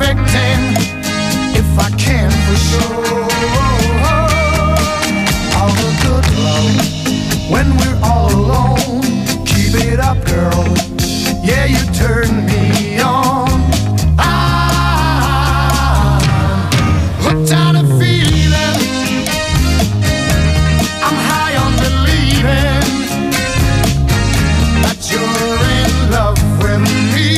expecting if I can for sure. All the good love when we're all alone. Keep it up, girl. Yeah, you turn me on. I'm hooked on a feeling. I'm high on believing that you're in love with me.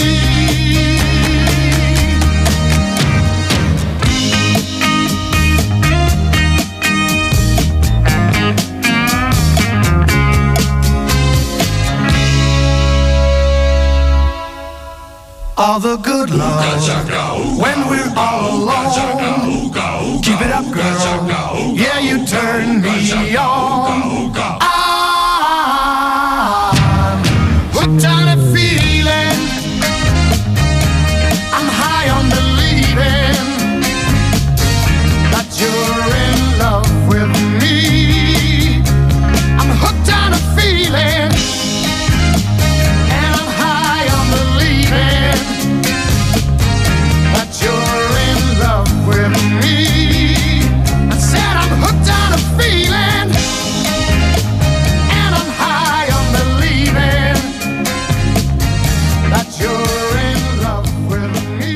All the good love when we're all alone. Keep it up, girl. Yeah, you turn me on. I'm hooked on a feeling. I'm high on believing that you're in love with me. I'm hooked on a feeling. With me, I said I'm hooked on a feeling, and I'm high on believing that you're in love with me.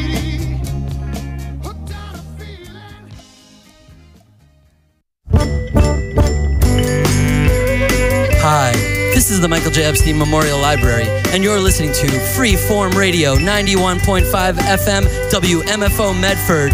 Hooked on a feeling. Hi, this is the Michael J. Epstein Memorial Library, and you're listening to Freeform Radio 91.5 FM WMFO Medford.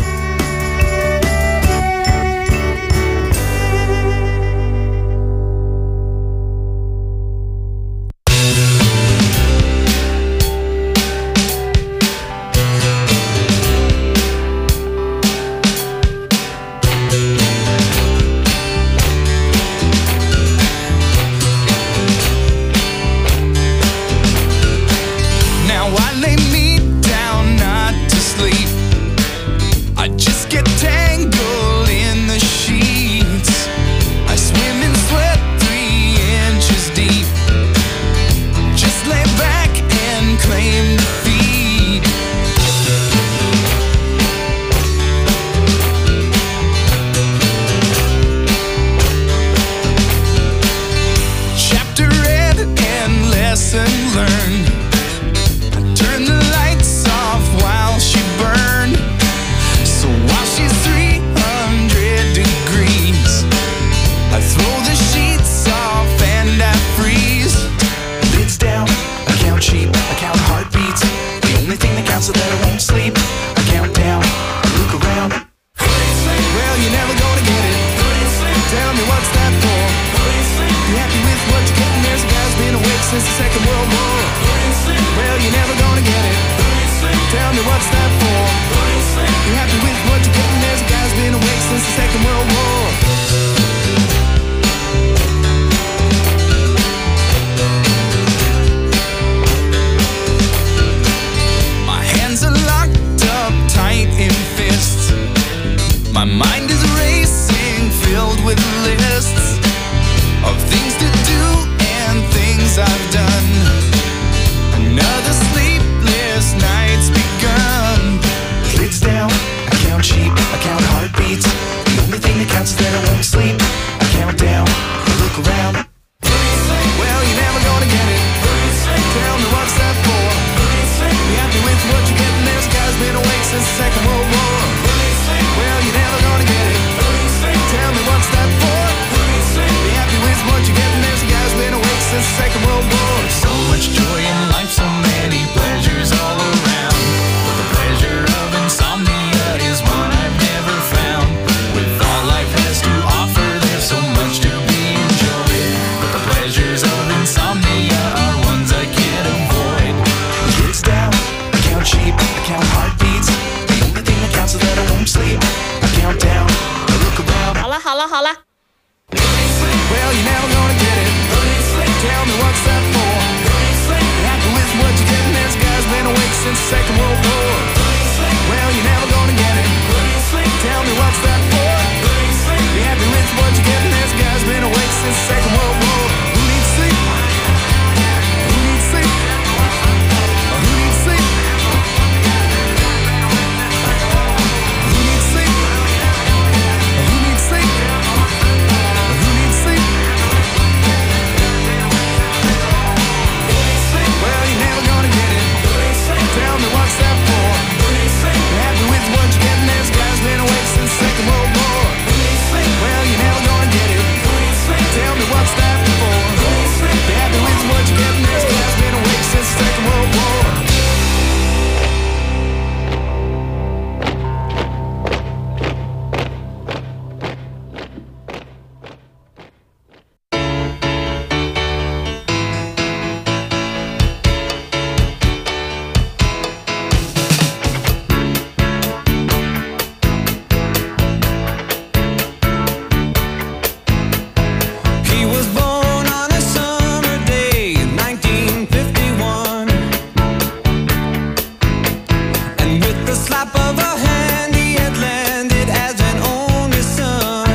of a hand, he had landed as an only son.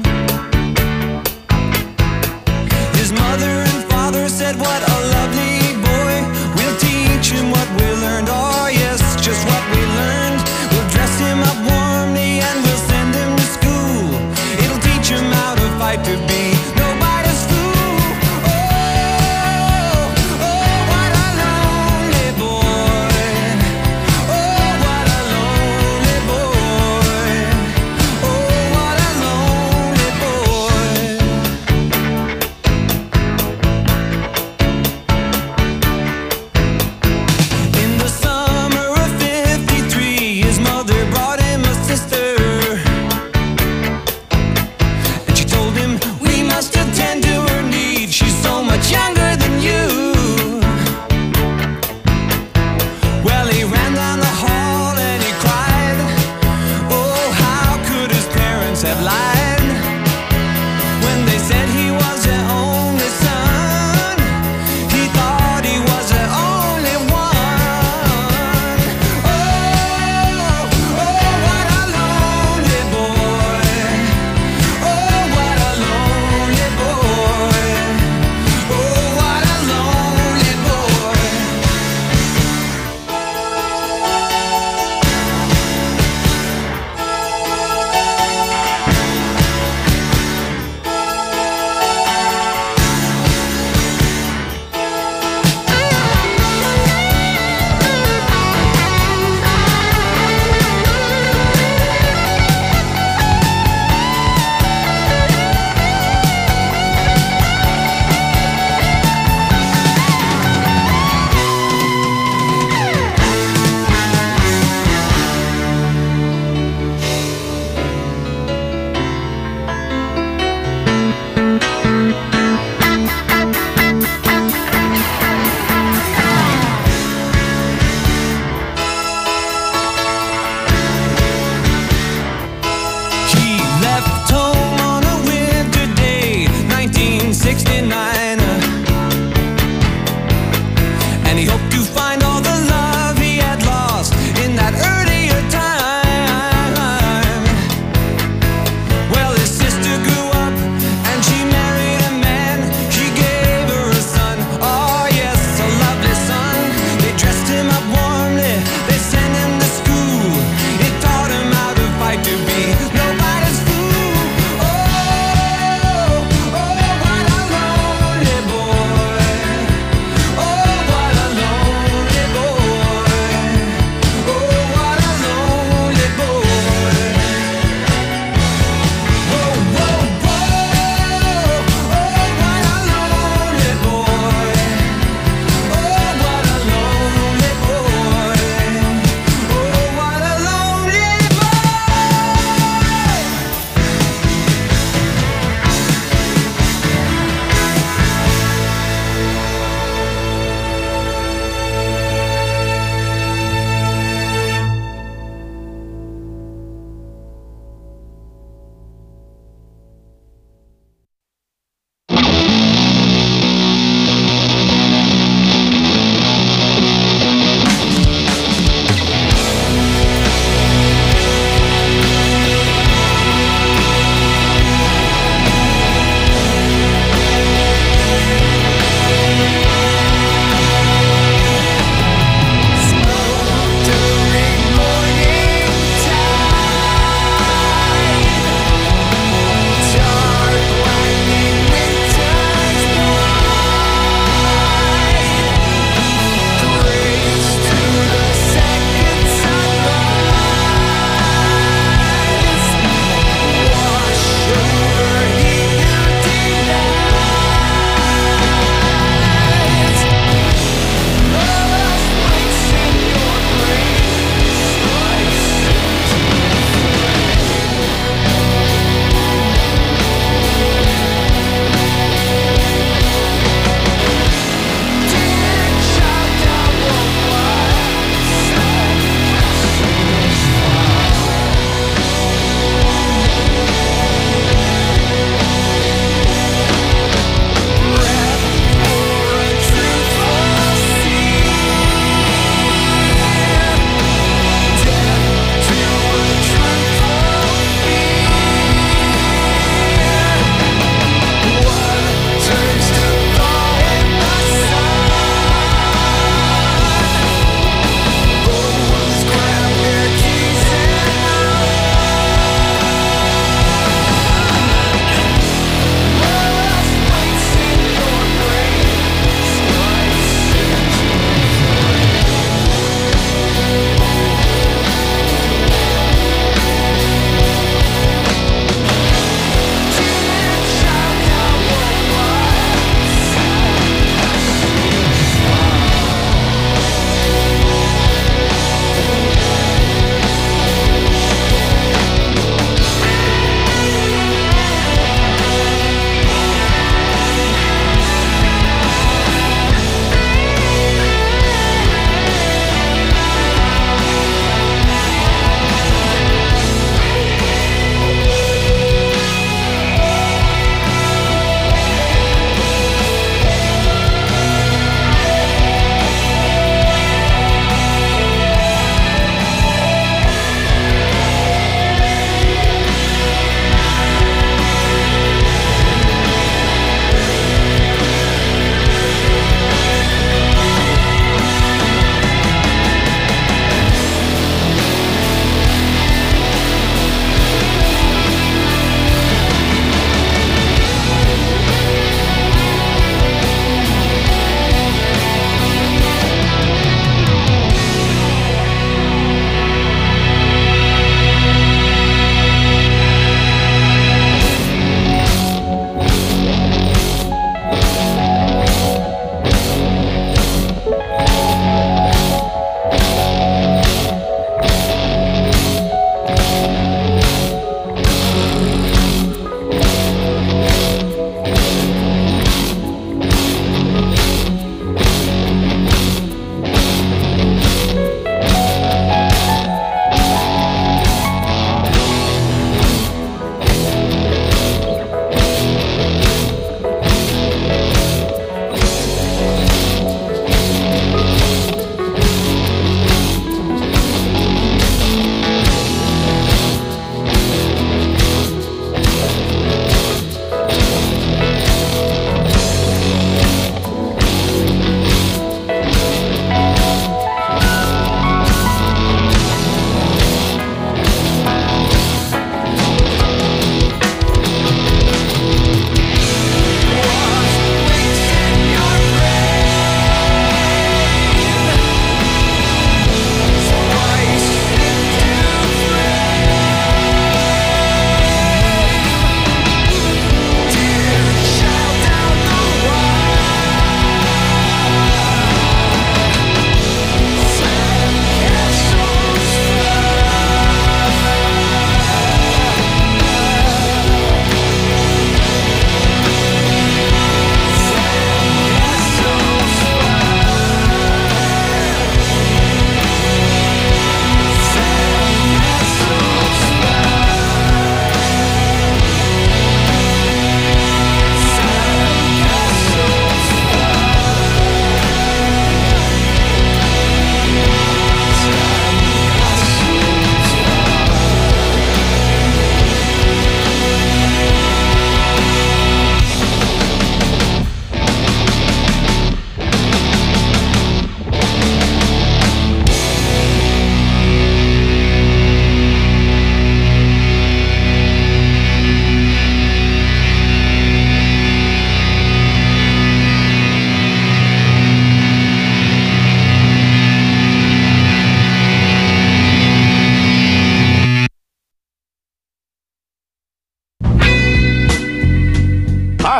His mother and father said, what a lovely boy. We'll teach him what we learned. Oh yes, just what we learned. We'll dress him up warmly and we'll send him to school. It'll teach him how to fight to be nobody's fool. Oh, what a lonely boy. Oh, what a lonely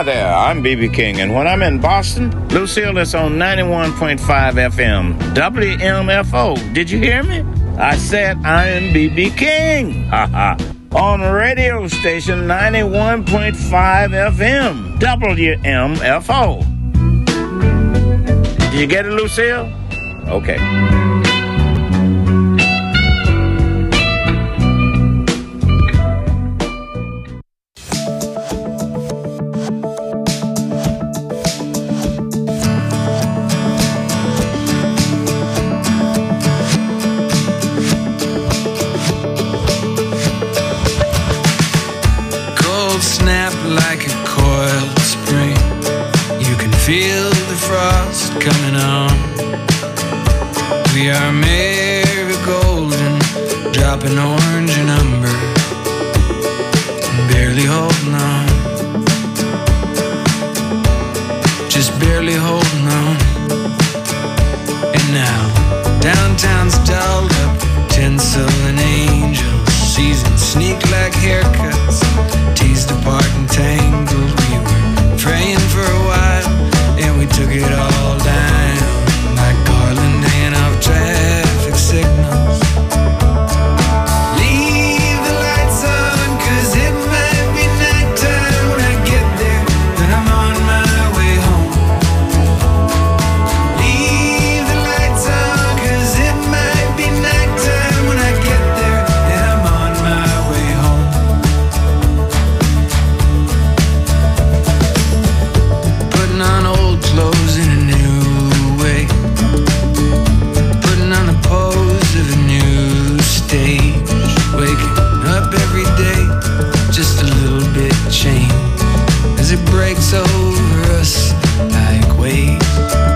there, I'm B.B. King, and when I'm in Boston, Lucille is on 91.5 FM, WMFO. Did you hear me? I said I am B.B. King. On radio station 91.5 FM, WMFO. Did you get it, Lucille? Okay. Like a coiled spring, you can feel the frost coming on. We are marigold and dropping orange and umber, and barely holding on, just barely holding on. And now downtown's dolled up, tinsel and angels, seasons sneak like haircuts, teased apart and tangled. We were praying for a while, and we took it all down like Garland hanging off traffic signals. Leave the lights on, 'cause it might be nighttime when I get there, then I'm on my way home. Leave the lights on, 'cause it might be nighttime when I get there, and I'm on my way home. Putting on old clothes in a new way, putting on the pose of a new stage, waking up every day just a little bit changed as it breaks over us like waves.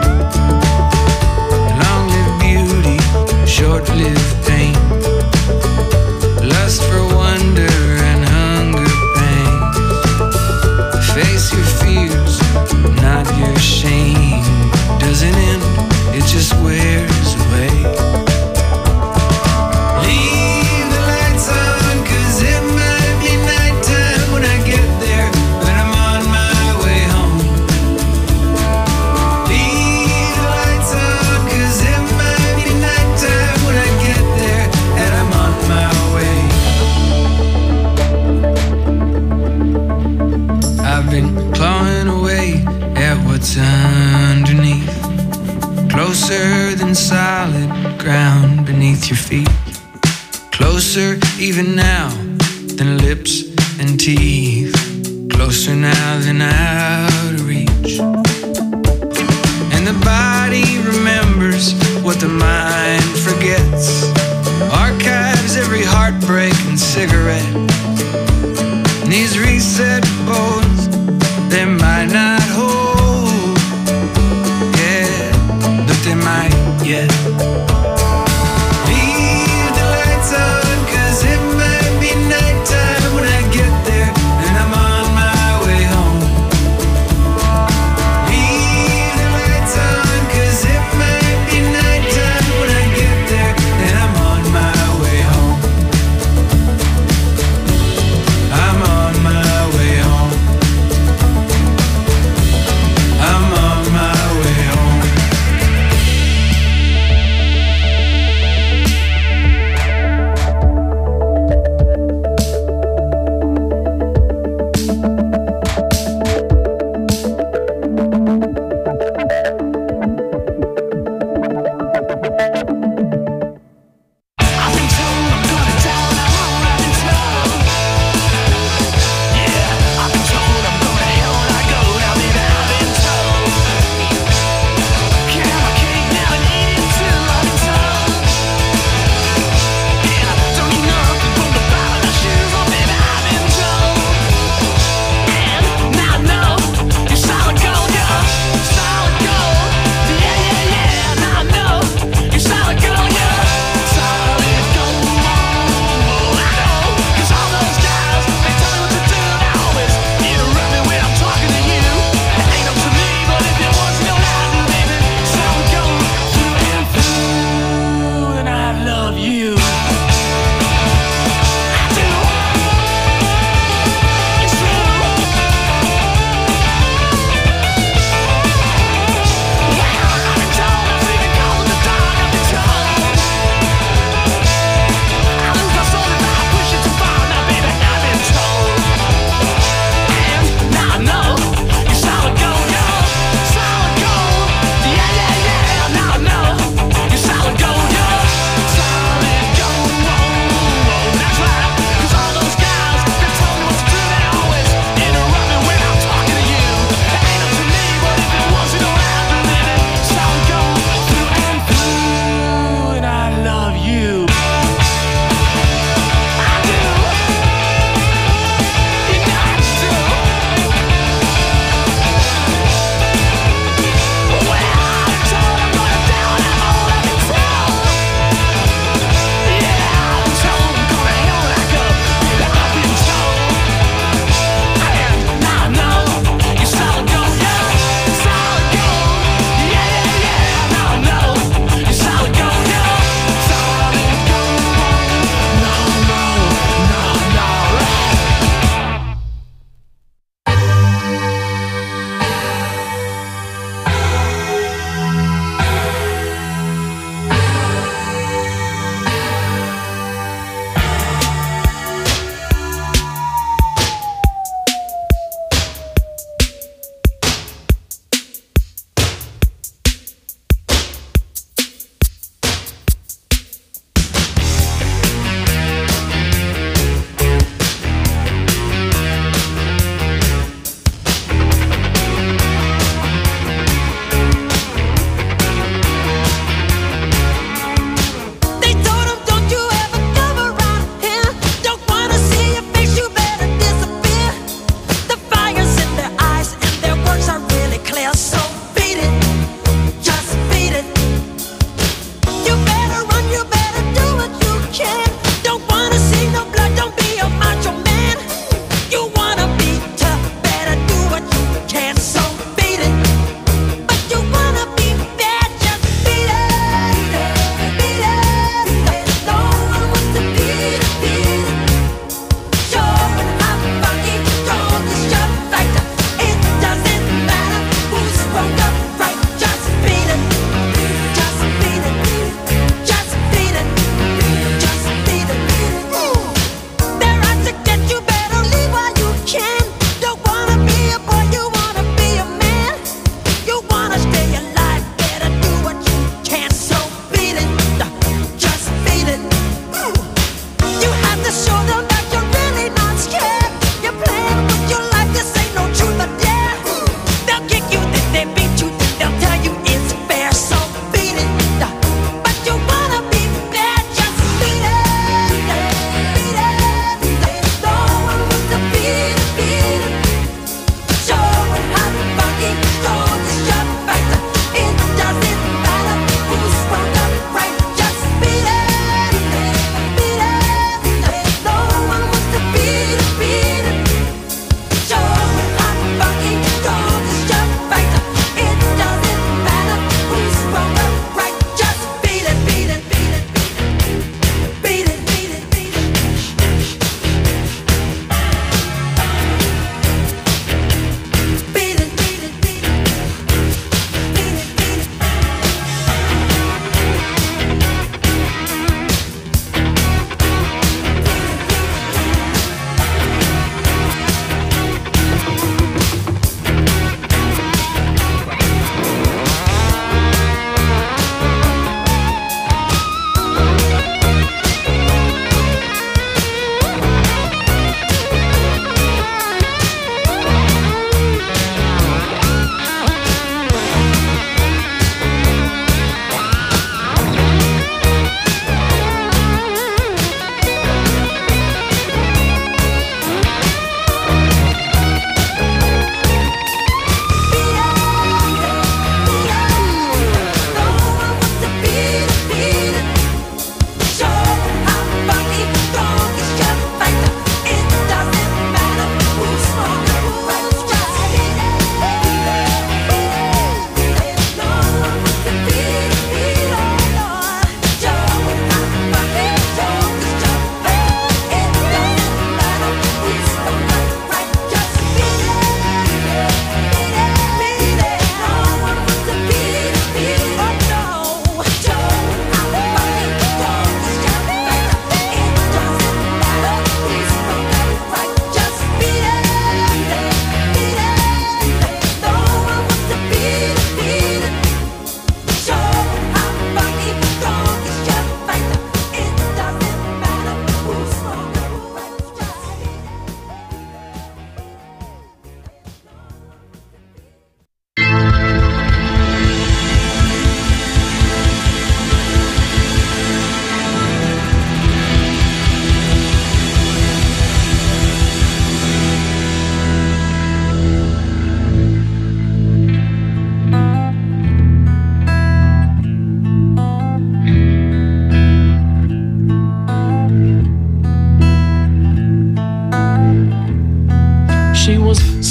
Long-lived beauty, short-lived pain, lust for wonder and hunger pains. Face your fears, not your shame. Doesn't end, it just wears away. Leave the lights on, 'cause it might be nighttime when I get there, but I'm on my way home. Leave the lights on, 'cause it might be nighttime when I get there, and I'm on my way. I've been clawing away at what's underneath, closer than solid ground beneath your feet, closer even now than lips and teeth, closer now than out of reach. And the body remembers what the mind forgets, archives every heartbreak and cigarette. And these reset bones, they might not hold, yeah, but they might yet. Leave the lights on, 'cause it might be nighttime when I get there, and I'm on my way home. Leave the lights on, 'cause it might be nighttime when I get there, and I'm on my way home. I'm on my way home.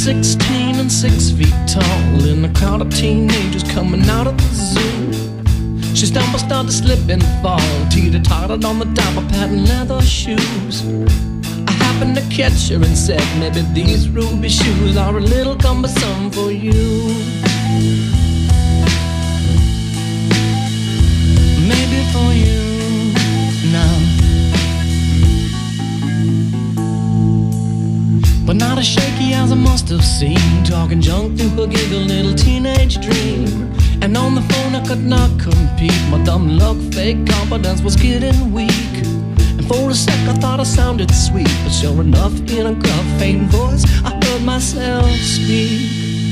16 and 6 feet tall in a crowd of teenagers coming out of the zoo. She stumbled, started to slip and fall, teeter-tottered on the top of patent leather shoes. I happened to catch her and said, maybe these ruby shoes are a little cumbersome for you. Maybe for you now, but not as shaky as I must have seemed, talking junk through her giggle little teenage dream. And on the phone I could not compete, my dumb luck, fake confidence was getting weak. And for a sec I thought I sounded sweet, but sure enough in a gruff, faint voice I heard myself speak.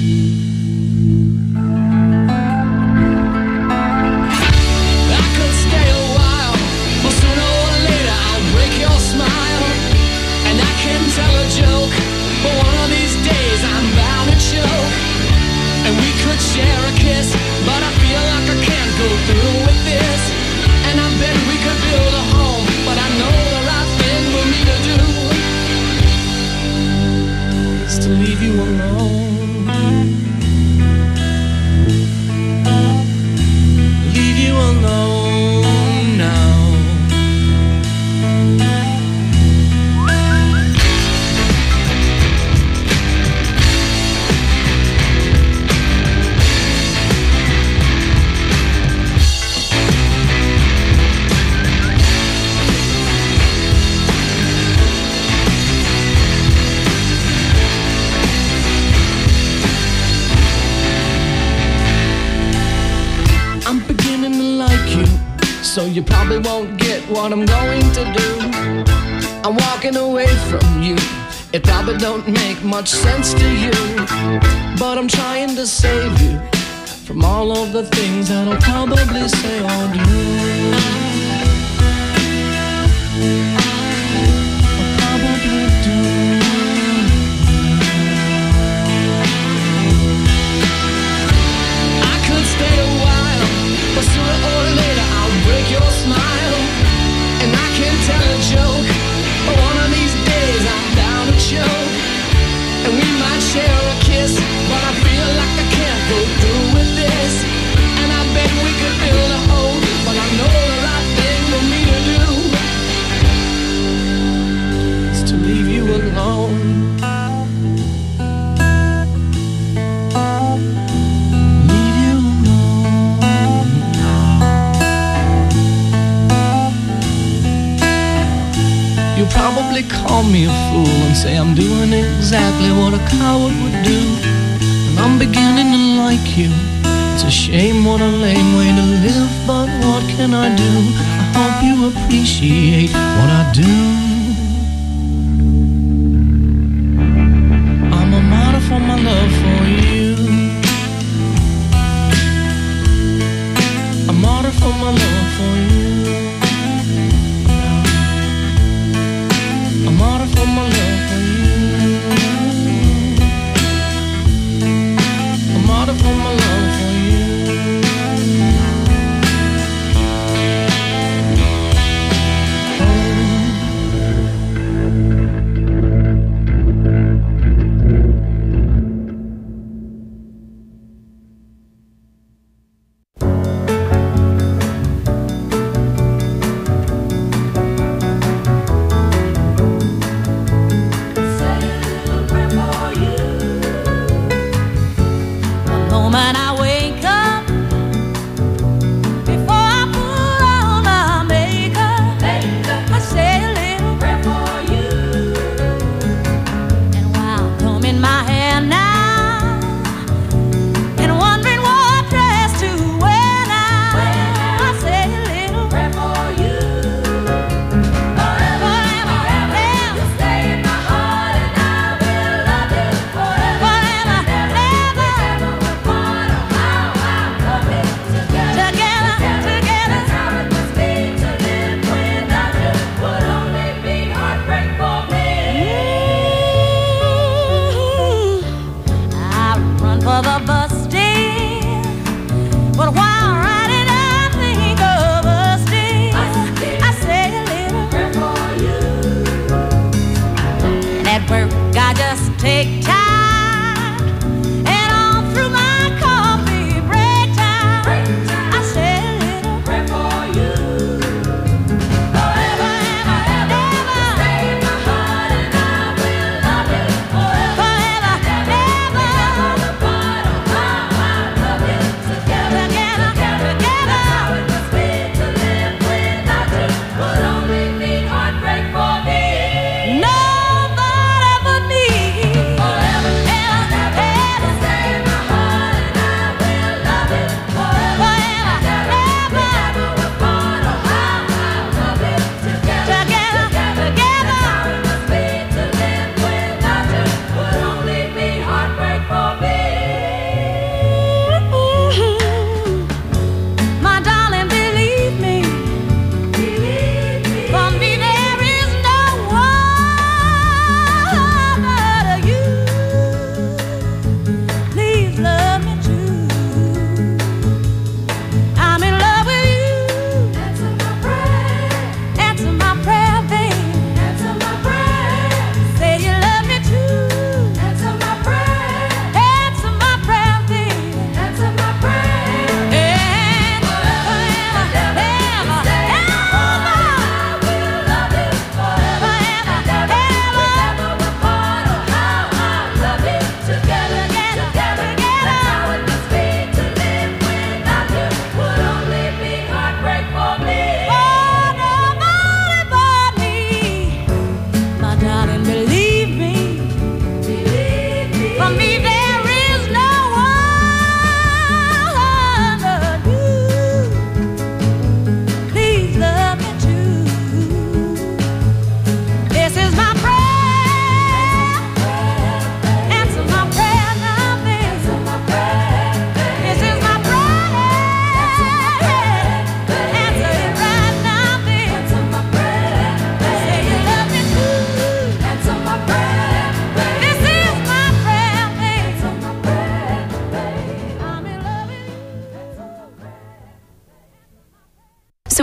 I could stay a while, but sooner or later I'll break your smile. And I can tell a joke, but one of these days I'm bound to choke. And we could share a kiss, but I feel like I can't go through with this. And I bet we could build a home, but I know the right thing for me to do is to leave you alone. Leave you alone now. So you probably won't get what I'm going to do. I'm walking away from you. It probably don't make much sense to you, but I'm trying to save you from all of the things that I'll probably say or do. I'll probably do. I could stay a while, but sooner or later I'll break your smile. And I can tell a joke, but one of these days I'm bound to choke. And we might share a kiss, but I feel like I can't go through with this. And I bet we could build a home, but I know the right thing for me to do is to leave you alone. You'll probably call me a fool and say I'm doing exactly what a coward would do. And I'm beginning to like you. It's a shame, what a lame way to live, but what can I do? I hope you appreciate what I do. I'm a martyr for my love for you. A martyr for my love for you. A martyr for my love for you. A martyr for my love for you. Oh,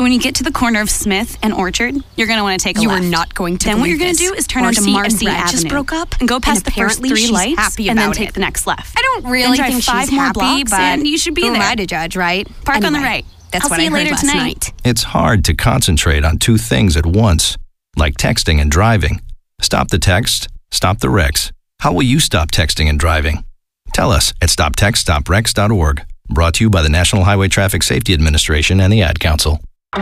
when you get to the corner of Smith and Orchard, you're going to want to take a You left. are not going to Then what believe you're going to this. do is turn onto Marcy and Brad Avenue. just broke up, and go past and the first apparently 3 she's lights happy and then about take it. the next left. I don't really Then drive think 5 she's more happy, blocks but and you should be who am there. I to judge, right? Park on the Anyway, right. That's I'll what see I you heard later last tonight. night. It's hard to concentrate on two things at once, like texting and driving. Stop the text, stop the wrecks. How will you stop texting and driving? Tell us at stoptextstopwrecks.org. Brought to you by the National Highway Traffic Safety Administration and the Ad Council.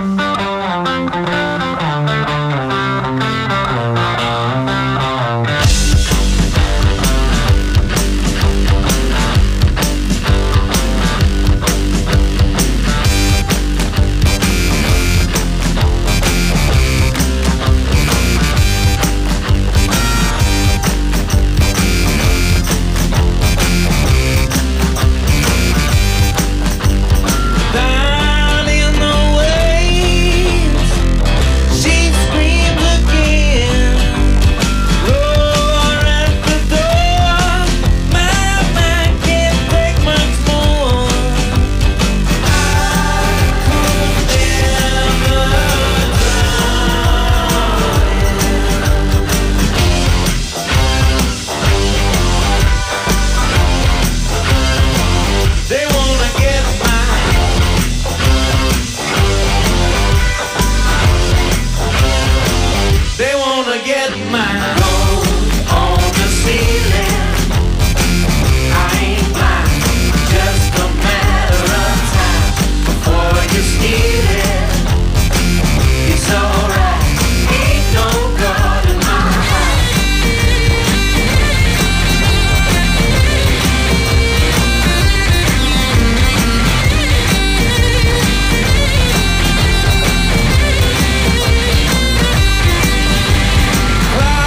Down in the waves, she screams again. Roar at the door, my mind can't take much more. I could never drown. They wanna get They wanna get mine. Gold on the ceiling. I ain't blind. Just a matter of time before you steal it. It's alright. Ain't no God in my heart. Clouds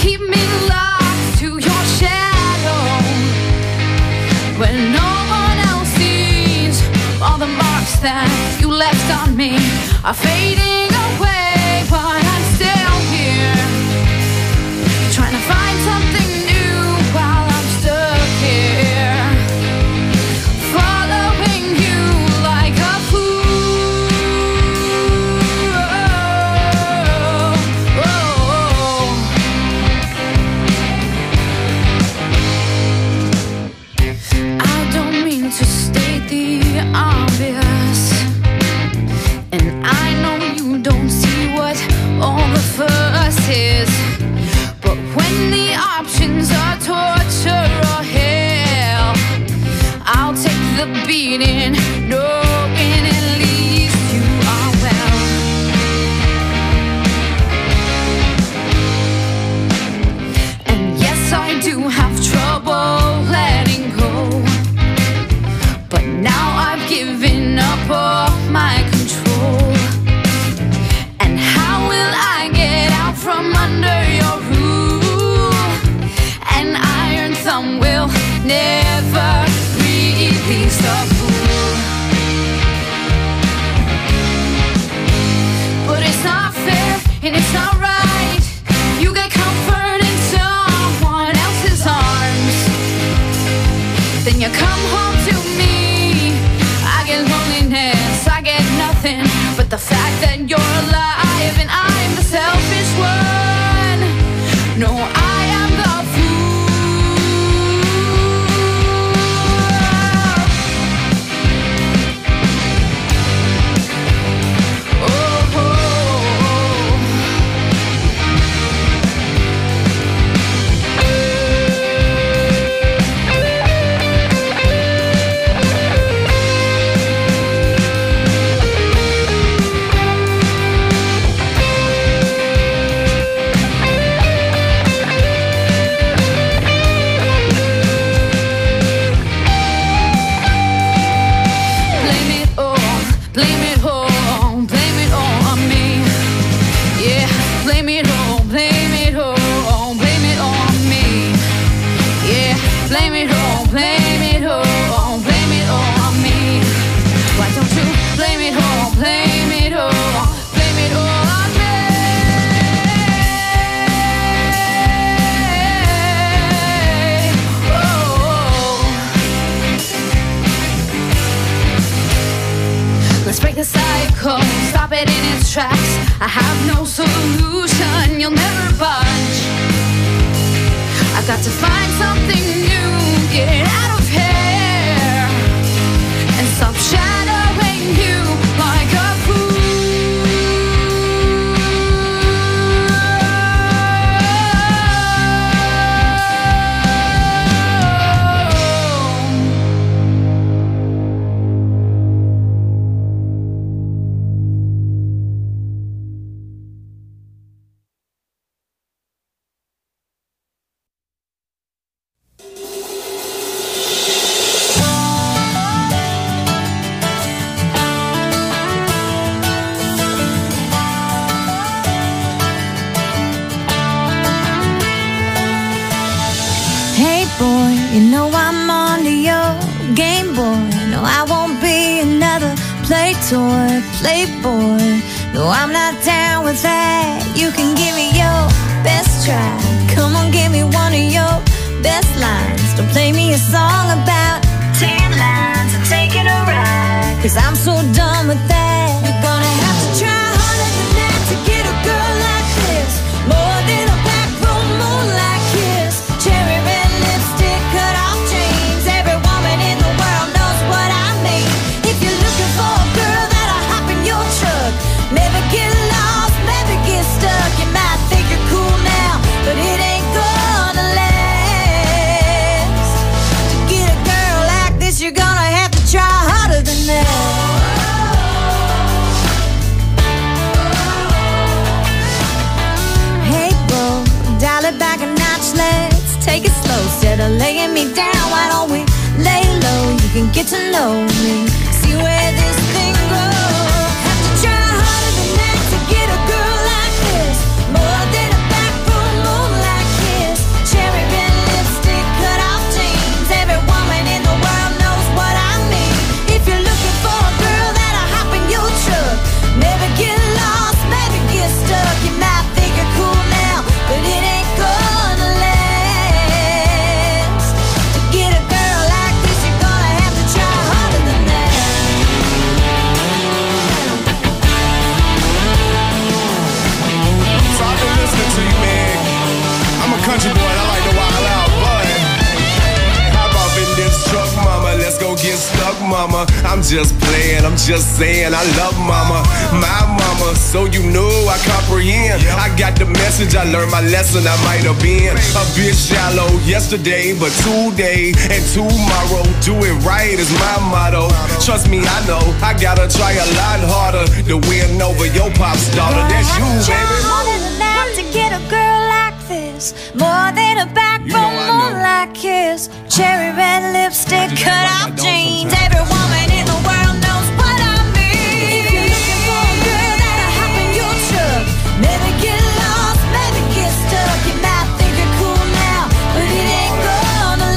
keep me locked to your shadow. When no one else sees all the marks that you left on me are fading away, but I'm still here, trying to find something new while I'm stuck here, following you like a fool. I don't mean to state the obvious, and I know you don't see what all the fuss is, but when the options are torture or hell, I'll take the beating, knowing at least you are well. And yes, I do have trouble letting go, but now I've given up all my control. And how will I get out from under your rule? An iron thumb will never release the fool. But it's not fair and it's not right. You get comfort in someone else's arms, then you come home to me. I get loneliness, I get nothing but the fact that you're alive and I'm the selfish one. No, I am the fool. Oh, blame it all, blame it all on me. Yeah, blame it all, blame it all, blame it all on me. Yeah, blame it all, blame it all, blame it all on me. Why don't you blame it all, blame it all, blame it all on me? Let's break the cycle, stop it in its tracks. I have no solution, you'll never budge. I've got to find something new, get out of here, and stop shadowing you like a fool. Boy, you know I'm onto your Game Boy. No, I won't be another play toy, playboy. No, I'm not down with that. You can give me your best try. Come on, give me one of your best lines. Don't play me a song about 10 lines and take it a ride, 'cause I'm so done with that. You're gonna have to try harder than that to get a girl like this. More than a back room moonlight kiss. Cherry red lipstick, cut off jeans. Every woman in the world knows what I mean. If you're looking for a girl that'll hop in your truck, never get lost, never get stuck. You might think you're cool now, but it ain't gonna last. To get a girl like this, you're gonna have to try harder than that. Hey, bro, dial it back a notch, let's take it slow. Instead of laying me down, why don't we lay low? You can get to know me, see where this thing goes. Have to try harder than that to get a girl like this. More than a back room moonlight kiss. mama. I'm just playing, I'm just saying I love mama. My mama, so you know I comprehend. I got the message, I learned my lesson. I might have been a bit shallow yesterday, but today and tomorrow, do it right is my motto. Trust me, I know I gotta try a lot harder to win over your pop's daughter. That's you, baby. Harder than that to get a girl like this. More than a backbone, more like kiss. Cherry red lipstick, cut out jeans. Every woman in the world knows what I mean. If you're looking for a girl that'll hop in your truck, maybe get lost, maybe get stuck. You might think you're cool now, but it ain't gonna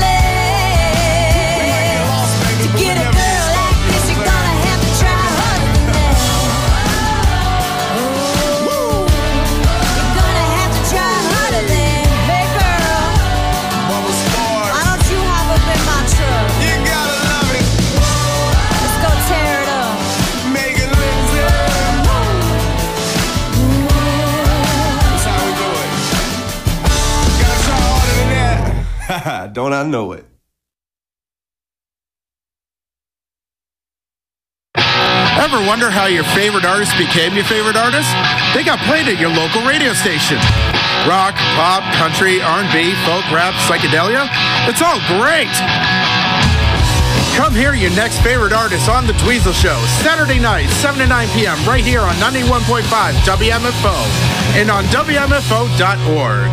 last. To get a girl like this, you're gonna have to try harder than that. You're gonna have to try harder than, hey girl, why don't you hop up in my truck? You gotta love it. Let's go tear it up. Megan Lindsay. That's how we do it. Gotta try harder than that. Don't I know it? Ever wonder how your favorite artist became your favorite artist? They got played at your local radio station. Rock, pop, country, R&B, folk, rap, psychedelia. It's all great. Come hear your next favorite artist on The Dweezil Show, Saturday night, 7 to 9 p.m. right here on 91.5 WMFO and on WMFO.org.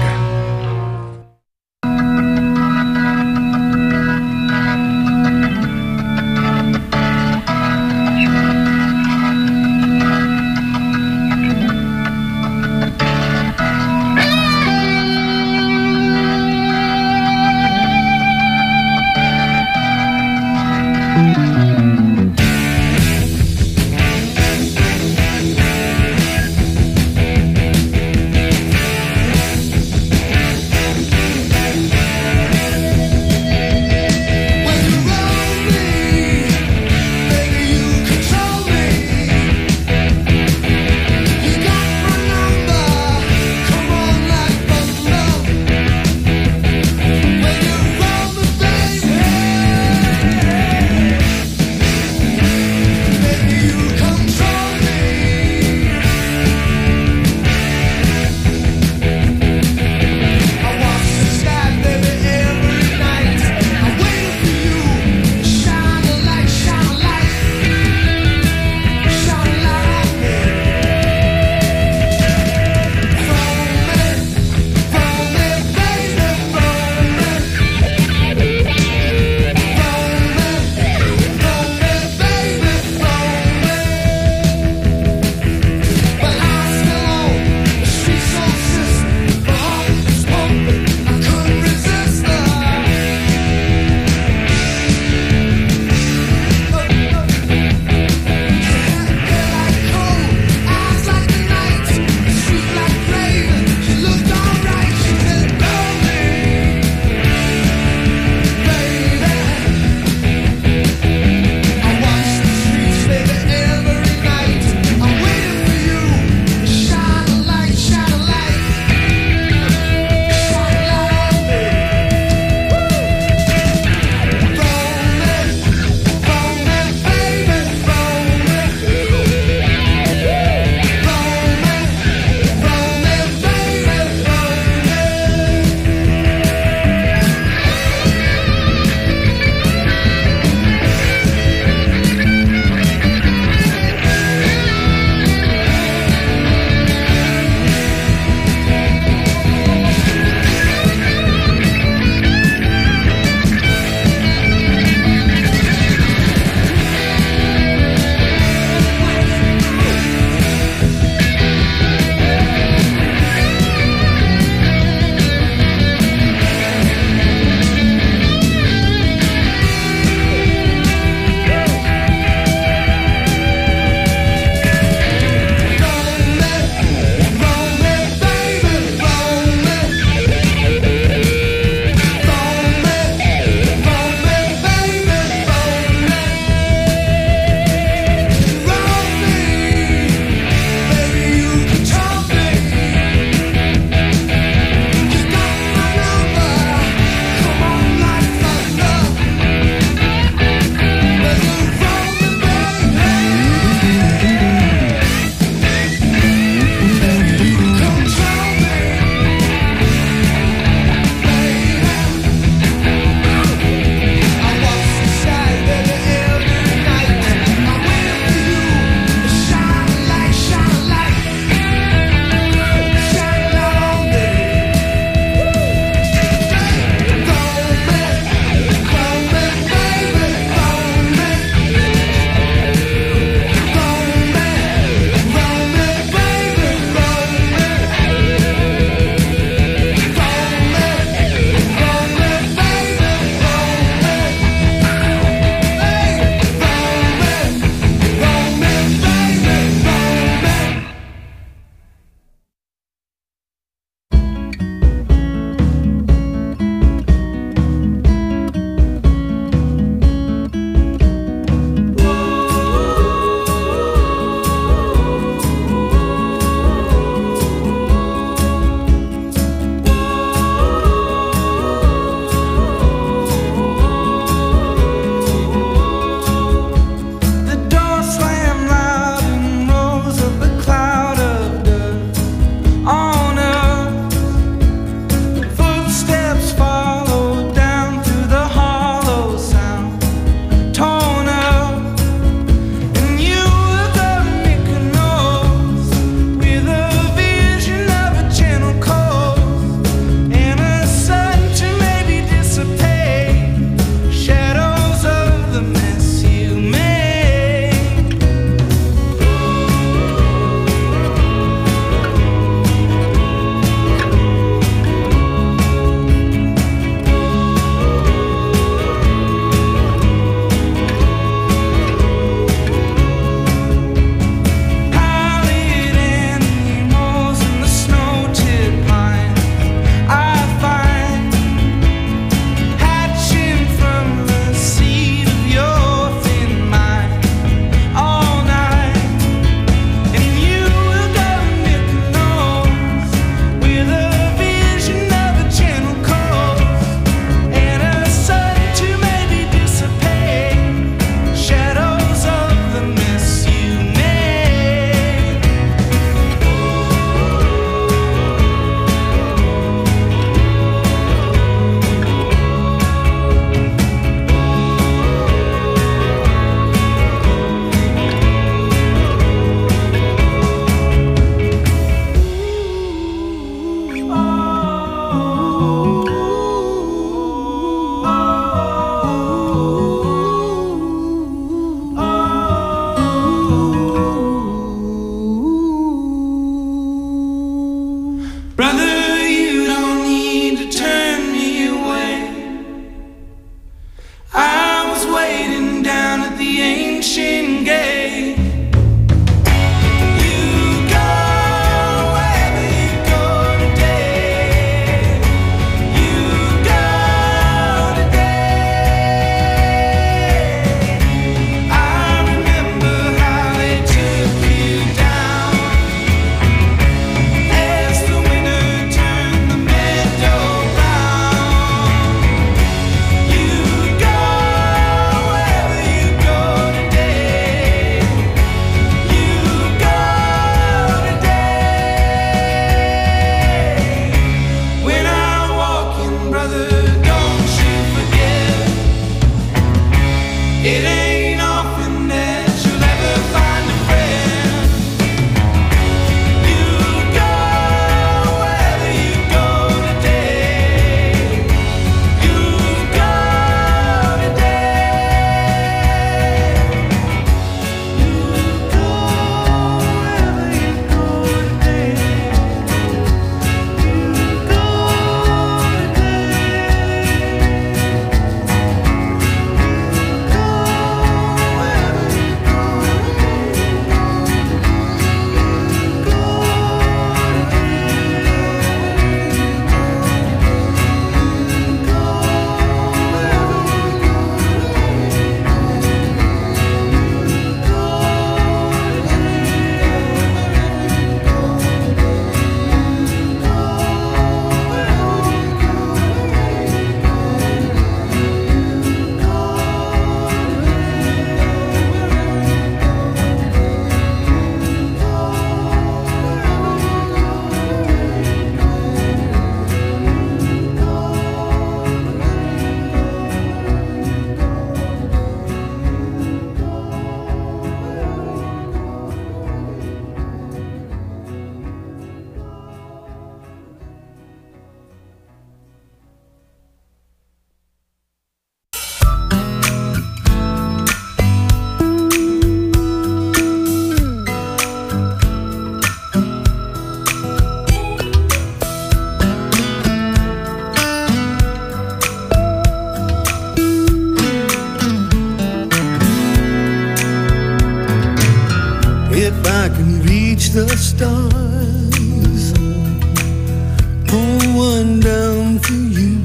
pour one down for you,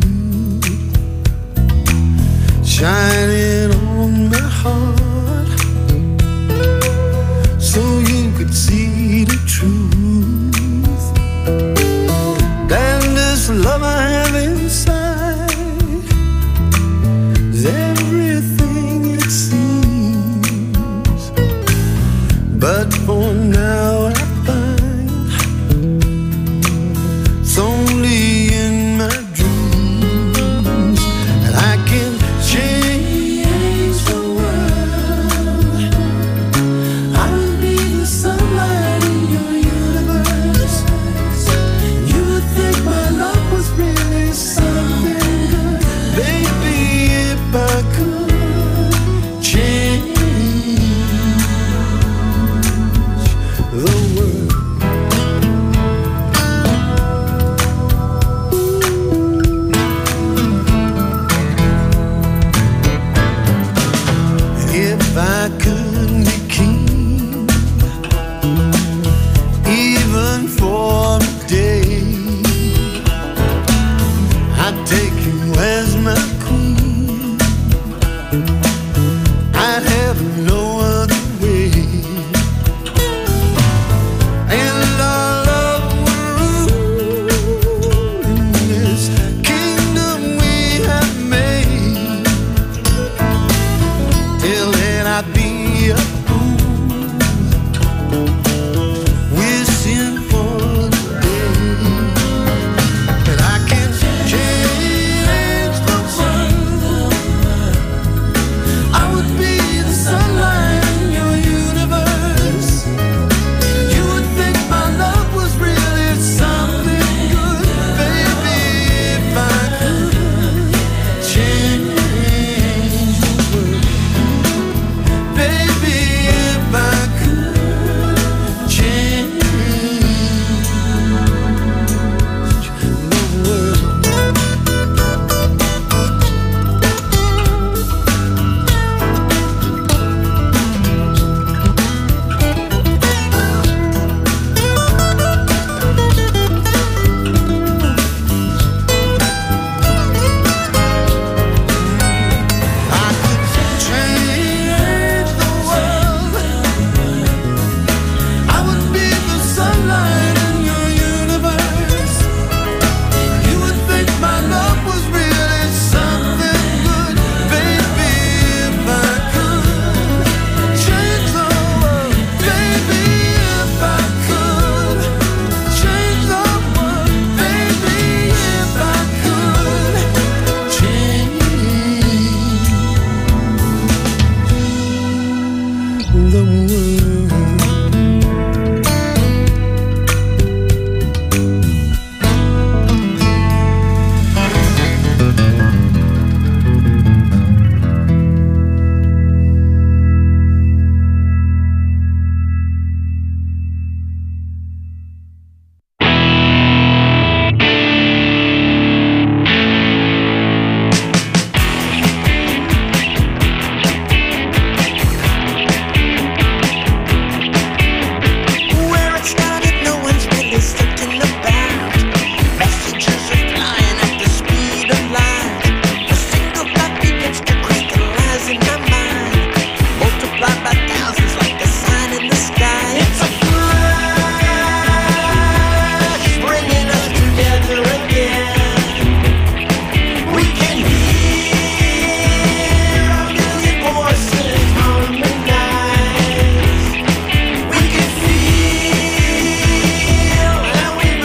shining on my heart, so you could see the truth. And this love I have inside is everything it seems, but for